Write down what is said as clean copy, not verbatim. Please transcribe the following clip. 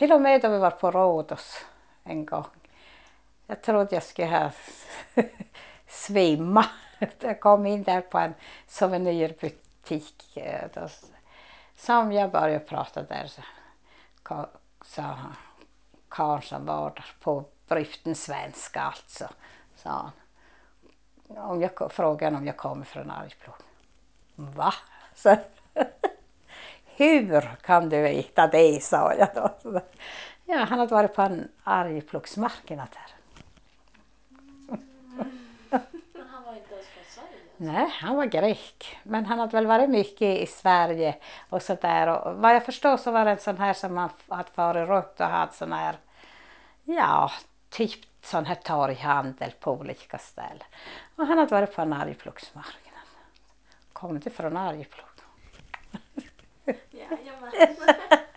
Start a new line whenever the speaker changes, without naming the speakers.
Till och med då vi var på Rhodos en gång. Jag trodde jag skulle ha svimma. Jag kom in där på en souvenirbutik. Då, som jag började prata där så sa karln som var där på bryften svenska alltså. Sa han. Frågade om jag kommer från Arjeplog. Va? Så, hur kan du veta det, sa jag då. Ja, han hade varit på en Arjeplogsmarknad här.
Men han var inte ens från Sverige?
Nej, han var grek. Men han hade väl varit mycket i Sverige och sådär. Och vad jag förstår så var det en sån här som man hade varit runt och hade sån här, ja, typ sån här torghandel på olika ställen. Och han hade varit på en Arjeplogsmarknad. Kom inte från Arjeplog.
Jajamän.